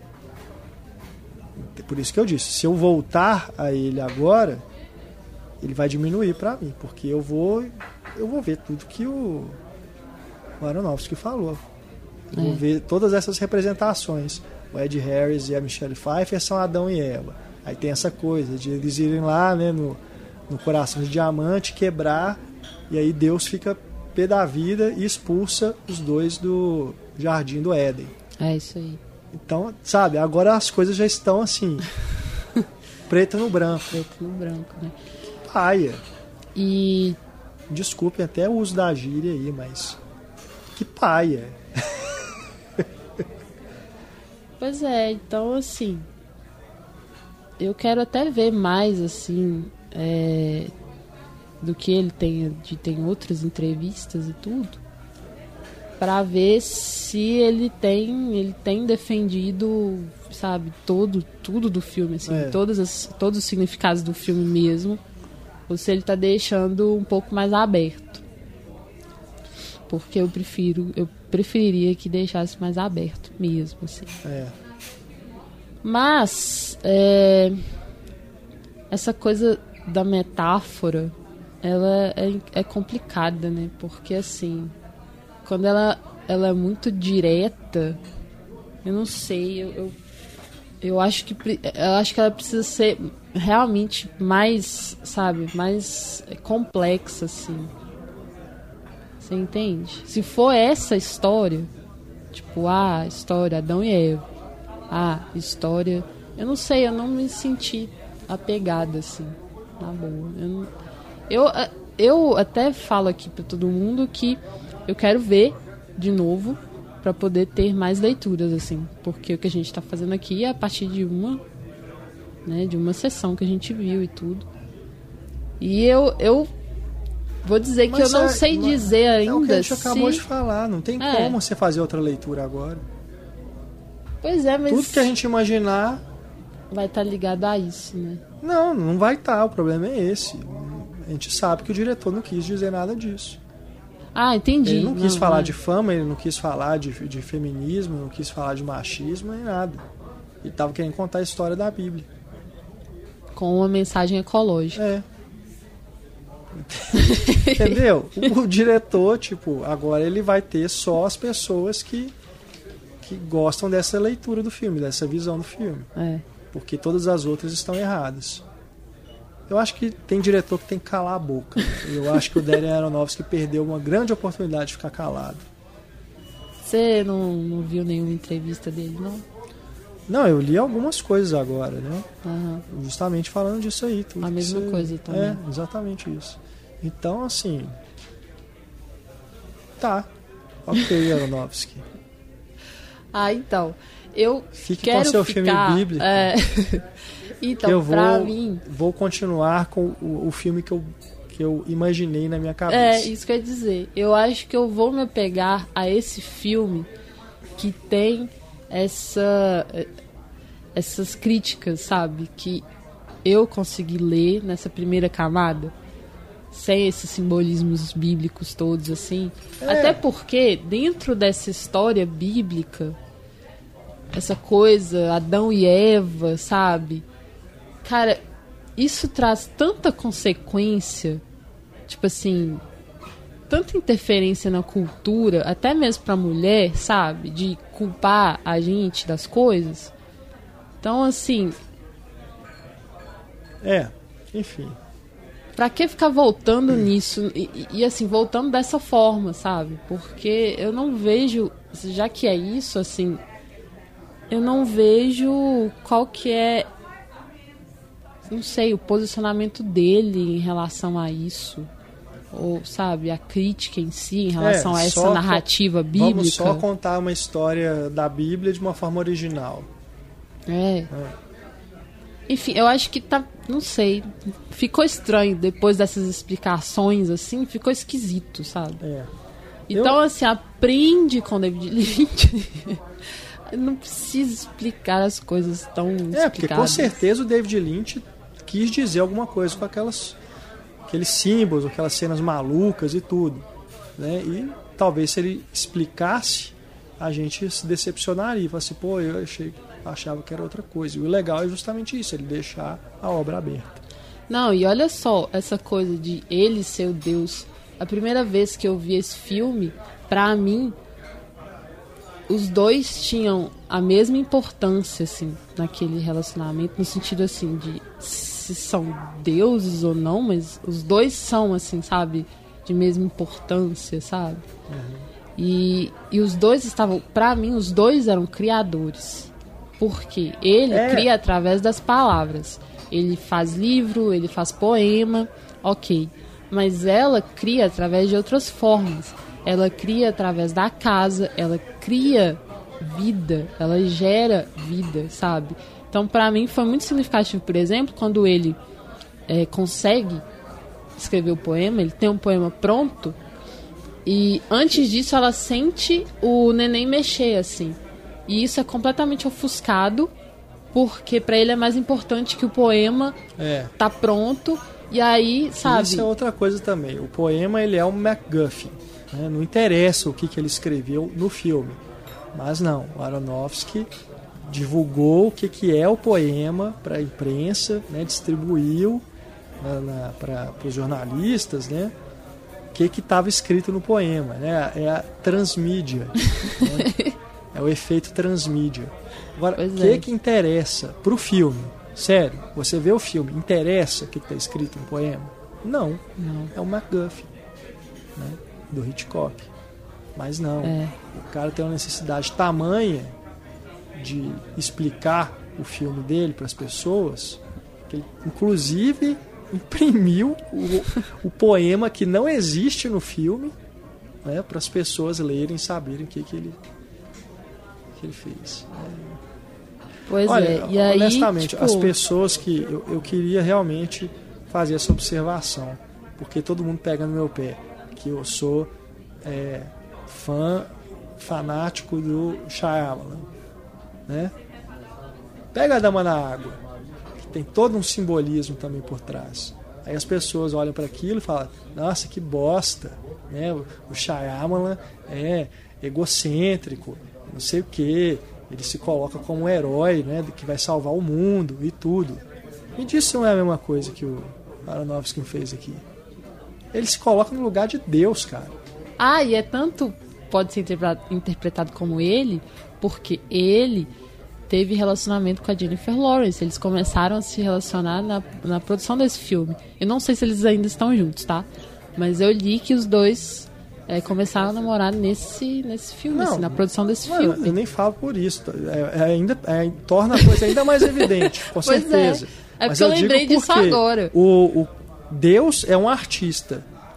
Por isso que eu disse, se eu voltar a ele agora, ele vai diminuir para mim, porque eu vou ver tudo que o Aronofsky falou. Eu vou ver todas essas representações. O Ed Harris e a Michelle Pfeiffer são Adão e Eva. Aí tem essa coisa de eles irem lá, né, no coração de diamante, quebrar, e aí Deus fica pé da vida e expulsa os dois do Jardim do Éden. É isso aí. Então, sabe, agora as coisas já estão assim, preto no branco. Preto no branco, né? Paia. E... Desculpem até o uso da gíria aí, mas que paia. Pois é, então assim, eu quero até ver mais, assim, do que ele tem outras entrevistas e tudo, para ver se ele tem defendido, sabe, tudo do filme, assim, todos os significados do filme mesmo, ou se ele tá deixando um pouco mais aberto. Porque eu preferiria que deixasse mais aberto mesmo, assim. Mas essa coisa da metáfora, ela é complicada, né? Porque, assim, quando ela é muito direta, eu não sei, eu acho que ela precisa ser realmente mais, sabe, mais complexa, assim. Você entende? Se for essa história, tipo, história Adão e Eva, história... Eu não sei, eu não me senti apegada, assim, na boa. Eu até falo aqui pra todo mundo que eu quero ver de novo pra poder ter mais leituras, assim, porque o que a gente tá fazendo aqui é a partir de uma sessão que a gente viu e tudo. E eu vou dizer que eu não sei dizer ainda. É o que a gente acabou de falar. Não tem como você fazer outra leitura agora. Pois é, mas... Tudo que a gente imaginar... vai estar ligado a isso, né? Não vai estar. O problema é esse. A gente sabe que o diretor não quis dizer nada disso. Entendi. Ele não quis falar de fama, ele não quis falar de feminismo, não quis falar de machismo, nem nada. Ele estava querendo contar a história da Bíblia. Com uma mensagem ecológica. Entendeu? O diretor, tipo, agora ele vai ter só as pessoas que gostam dessa leitura do filme, dessa visão do filme. Porque todas as outras estão erradas. Eu acho que tem diretor que tem que calar a boca. Eu acho que o Darren Aronofsky perdeu uma grande oportunidade de ficar calado. Você não viu nenhuma entrevista dele, não? Não, eu li algumas coisas agora, né? Justamente falando disso aí. Tudo a mesma coisa também. Exatamente isso. Então, assim... Ok, Aronofsky. Então, eu Fique quero com seu ficar, filme bíblico. Então, eu pra mim... vou continuar com o filme que eu imaginei na minha cabeça. Isso que eu ia dizer. Eu acho que eu vou me apegar a esse filme que tem essas críticas, sabe? Que eu consegui ler nessa primeira camada, sem esses simbolismos bíblicos todos, assim. Até porque, dentro dessa história bíblica, essa coisa, Adão e Eva, sabe? Cara, isso traz tanta consequência, tipo assim, tanta interferência na cultura, até mesmo pra mulher, sabe? De culpar a gente das coisas. Então, assim... enfim. Pra que ficar voltando nisso? E assim, voltando dessa forma, sabe? Porque eu não vejo, já que é isso, assim... Eu não vejo qual que é... Não sei, o posicionamento dele em relação a isso. Ou, sabe, a crítica em si em relação a essa narrativa bíblica. Vamos só contar uma história da Bíblia de uma forma original. Enfim, eu acho que tá... Não sei. Ficou estranho depois dessas explicações, assim. Ficou esquisito, sabe? Então, assim, aprende com David Lynch. Não precisa explicar as coisas tão explicadas. Porque com certeza o David Lynch quis dizer alguma coisa com aqueles símbolos, aquelas cenas malucas e tudo, né? E talvez se ele explicasse, a gente se decepcionaria, falasse, pô, eu achava que era outra coisa. E o legal é justamente isso, ele deixar a obra aberta. Não, e olha só, essa coisa de ele ser o Deus. A primeira vez que eu vi esse filme, pra mim, os dois tinham a mesma importância, assim, naquele relacionamento, no sentido, assim, de se são deuses ou não, mas os dois são, assim, sabe, de mesma importância, sabe? E os dois estavam, pra mim, os dois eram criadores. Porque ele cria através das palavras. Ele faz livro, ele faz poema, ok. Mas ela cria através de outras formas. Ela cria através da casa, ela cria vida, ela gera vida, sabe? Então, pra mim, foi muito significativo, por exemplo, quando ele consegue escrever o poema, ele tem um poema pronto, e antes disso ela sente o neném mexer, assim. E isso é completamente ofuscado, porque pra ele é mais importante que o poema tá pronto, e aí, sabe... Isso é outra coisa também. O poema, ele é um MacGuffin. Né? Não interessa o que ele escreveu no filme. Mas não, o Aronofsky divulgou o que é o poema para a imprensa, né? Distribuiu para os jornalistas, né? O que estava escrito no poema. Né? É a transmídia. Né? É o efeito transmídia. Agora, o que interessa para o filme? Sério, você vê o filme, interessa o que está escrito no poema? Não. É o MacGuffin, né? Do Hitchcock. Mas não, o cara tem uma necessidade tamanha de explicar o filme dele para as pessoas, que ele, inclusive, imprimiu o poema que não existe no filme, né, para as pessoas lerem e saberem o que ele fez. Pois Olha, e aí, honestamente, tipo... as pessoas que eu queria realmente fazer essa observação, porque todo mundo pega no meu pé, que eu sou fanático do Shyamalan, né? Pega a Dama na Água, que tem todo um simbolismo também por trás. Aí as pessoas olham para aquilo e falam, nossa, que bosta, né? O Shyamalan é egocêntrico, não sei o que, ele se coloca como um herói, né? Que vai salvar o mundo e tudo. Me diz se não é a mesma coisa que o Aronofsky fez aqui. Ele se coloca no lugar de Deus, cara. E é tanto... Pode ser interpretado como ele, porque ele teve relacionamento com a Jennifer Lawrence. Eles começaram a se relacionar na produção desse filme. Eu não sei se eles ainda estão juntos, tá? Mas eu li que os dois começaram a namorar nesse filme, assim, na produção desse filme. Eu nem falo por isso. Torna a coisa ainda mais evidente, com certeza. É porque eu lembrei disso agora. O Deus é um artista.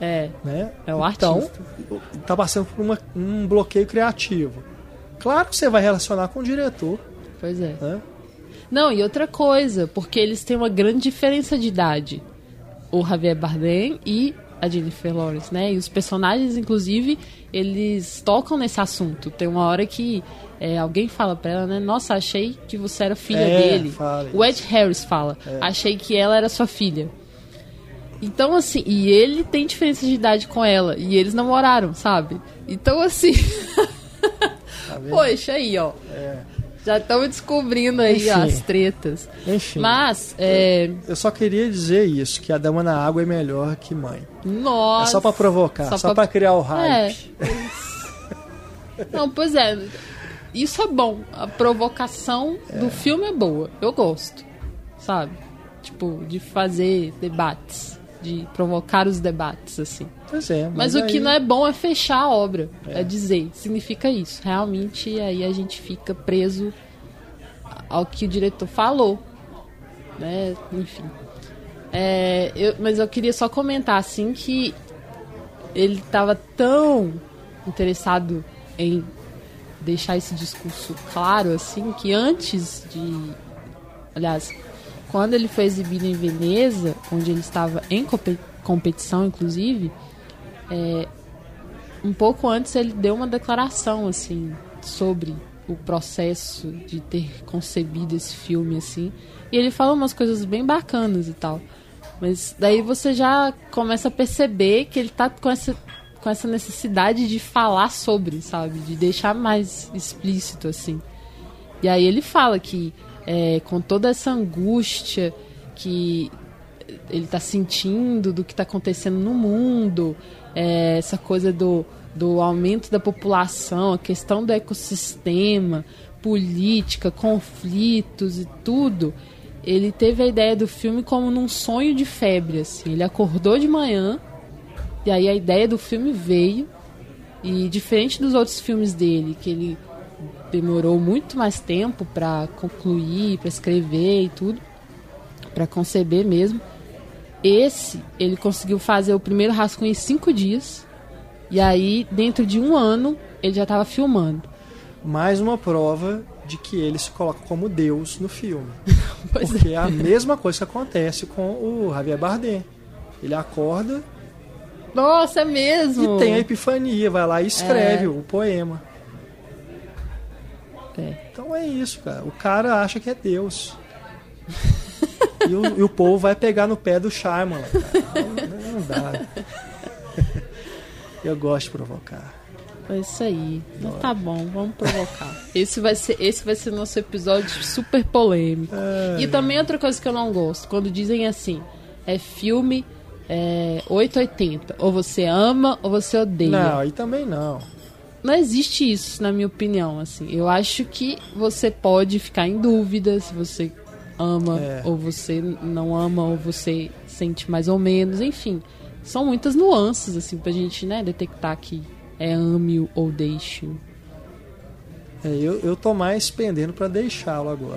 Né? É o então, artista. Tá passando por um bloqueio criativo. Claro que você vai relacionar com o diretor. Pois é. Né? Não, e outra coisa, porque eles têm uma grande diferença de idade. O Javier Bardem e a Jennifer Lawrence, né? E os personagens, inclusive, eles tocam nesse assunto. Tem uma hora que alguém fala pra ela, né? Nossa, achei que você era filha dele. O Ed Harris fala. Achei que ela era sua filha. Então, assim, e ele tem diferença de idade com ela. E eles namoraram, sabe? Então, assim... Tá poxa, aí, ó. Já estamos descobrindo aí, ó, as tretas. Enfim. Mas, eu só queria dizer isso, que a Dama na Água é melhor que Mãe. Nossa. É só pra provocar, só pra criar o hype. Não, pois é. Isso é bom. A provocação do filme é boa. Eu gosto. Sabe? Tipo, de fazer debates. De provocar os debates, assim. Pois é. Mas o que não é bom é fechar a obra. É dizer. Significa isso. Realmente, aí a gente fica preso ao que o diretor falou. Né? Enfim. Mas eu queria só comentar, assim, que ele estava tão interessado em deixar esse discurso claro, assim, que antes de... Aliás, quando ele foi exibido em Veneza, onde ele estava em competição, inclusive, um pouco antes ele deu uma declaração, assim, sobre o processo de ter concebido esse filme, assim, e ele fala umas coisas bem bacanas e tal. Mas daí você já começa a perceber que ele tá com essa necessidade de falar sobre, sabe? De deixar mais explícito, assim. E aí ele fala que com toda essa angústia que ele tá sentindo do que tá acontecendo no mundo, essa coisa do aumento da população, a questão do ecossistema, política, conflitos e tudo... Ele teve a ideia do filme como num sonho de febre, assim. Ele acordou de manhã e aí a ideia do filme veio. E diferente dos outros filmes dele, que ele demorou muito mais tempo para concluir, para escrever e tudo, para conceber mesmo, esse ele conseguiu fazer o primeiro rascunho em 5 dias. E aí, dentro de 1 ano, ele já estava filmando. Mais uma prova de que ele se coloca como Deus no filme. Porque é a mesma coisa que acontece com o Javier Bardem. Ele acorda... Nossa, é mesmo? E tem a epifania, vai lá e escreve o poema. Então é isso, cara. O cara acha que é Deus. e o povo vai pegar no pé do Shyamalan, cara. Não dá. Eu gosto de provocar. É isso aí. Então tá bom, vamos provocar. Esse vai ser nosso episódio super polêmico. E também outra coisa que eu não gosto, quando dizem assim, filme 880, ou você ama ou você odeia. Não, aí também não. Não existe isso, na minha opinião, assim. Eu acho que você pode ficar em dúvida se você ama ou você não ama, ou você sente mais ou menos, enfim. São muitas nuances, assim, pra gente, né, detectar que ame ou deixe. Eu tô mais pendendo pra deixá-lo agora,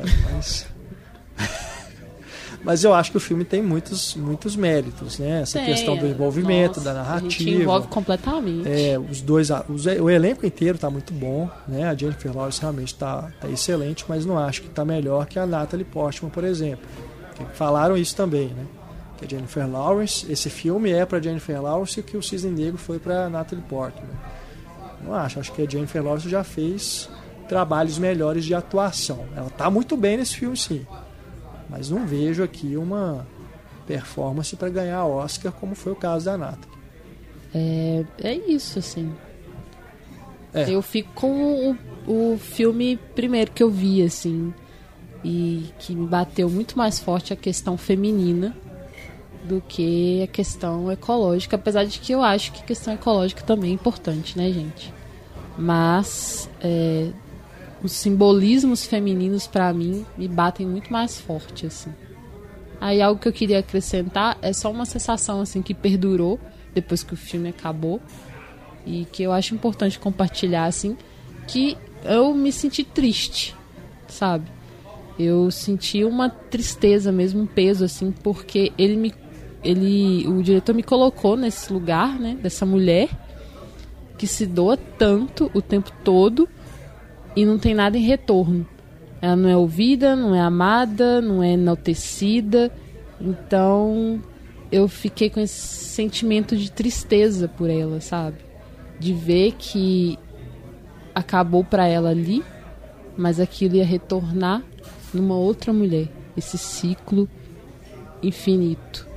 mas eu acho que o filme tem muitos méritos, né? Essa questão do envolvimento, da narrativa. A gente envolve completamente. O elenco inteiro tá muito bom, né? A Jennifer Lawrence realmente tá excelente, mas não acho que tá melhor que a Natalie Portman, por exemplo. Falaram isso também, né? Que a Jennifer Lawrence, esse filme é pra Jennifer Lawrence e que o Cisne Negro foi pra Natalie Portman. Não acho que a Jennifer Lawrence já fez trabalhos melhores de atuação. Ela tá muito bem nesse filme, sim. Mas não vejo aqui uma performance para ganhar Oscar, como foi o caso da Natalie. É isso, assim. Eu fico com o filme primeiro que eu vi, assim, e que me bateu muito mais forte a questão feminina do que a questão ecológica, apesar de que eu acho que a questão ecológica também é importante, né, gente? Mas os simbolismos femininos, pra mim, me batem muito mais forte, assim. Aí algo que eu queria acrescentar é só uma sensação, assim, que perdurou depois que o filme acabou e que eu acho importante compartilhar, assim, que eu me senti triste, sabe? Eu senti uma tristeza mesmo, um peso, assim, porque ele o diretor me colocou nesse lugar, né, dessa mulher que se doa tanto o tempo todo e não tem nada em retorno. Ela não é ouvida, não é amada, não é enaltecida. Então eu fiquei com esse sentimento de tristeza por ela, sabe? De ver que acabou pra ela ali, mas aquilo ia retornar numa outra mulher. Esse ciclo infinito.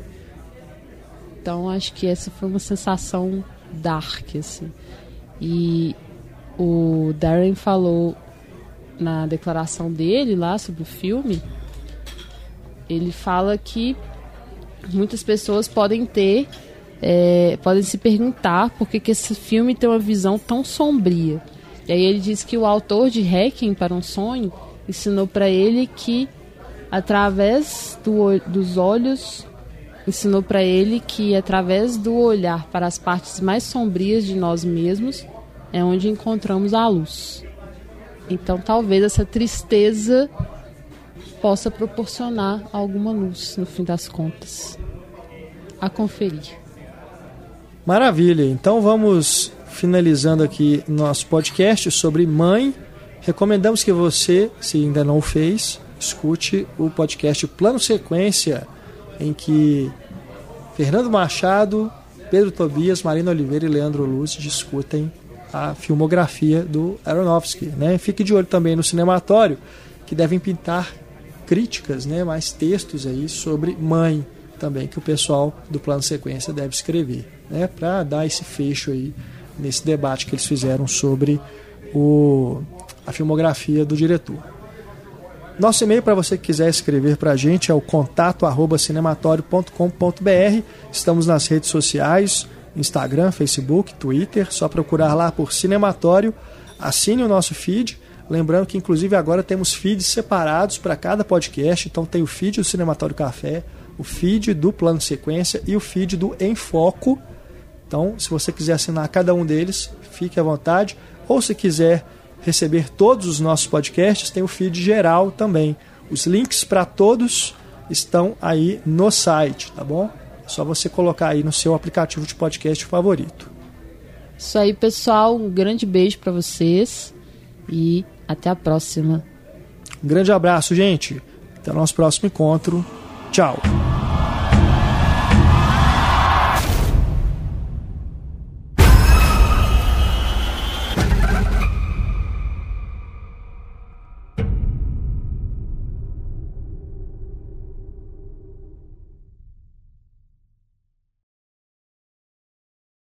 Então acho que essa foi uma sensação dark, assim. E o Darren falou na declaração dele lá sobre o filme, ele fala que muitas pessoas podem se perguntar por que esse filme tem uma visão tão sombria. E aí ele diz que o autor de Requiem para um Sonho ensinou para ele que através dos olhos, ensinou para ele que através do olhar para as partes mais sombrias de nós mesmos é onde encontramos a luz. Então talvez essa tristeza possa proporcionar alguma luz no fim das contas. A conferir. Maravilha, então vamos finalizando aqui nosso podcast sobre Mãe. Recomendamos que você, se ainda não o fez, escute o podcast Plano Sequência, em que Fernando Machado, Pedro Tobias, Marina Oliveira e Leandro Luz discutem a filmografia do Aronofsky, né? Fique de olho também no Cinematório, que devem pintar críticas, né? Mais textos aí sobre Mãe também, que o pessoal do Plano Sequência deve escrever, né? Para dar esse fecho aí nesse debate que eles fizeram sobre a filmografia do diretor. Nosso e-mail para você que quiser escrever para a gente é o contato@cinematório.com.br. Estamos nas redes sociais, Instagram, Facebook, Twitter, só procurar lá por Cinematório. Assine o nosso feed, lembrando que inclusive agora temos feeds separados para cada podcast, então tem o feed do Cinematório Café, o feed do Plano Sequência e o feed do Em Foco. Então, se você quiser assinar cada um deles, fique à vontade, ou se quiser receber todos os nossos podcasts, tem o feed geral também. Os links para todos estão aí no site, tá bom? É só você colocar aí no seu aplicativo de podcast favorito. Isso aí, pessoal. Um grande beijo para vocês e até a próxima. Um grande abraço, gente. Até o nosso próximo encontro. Tchau.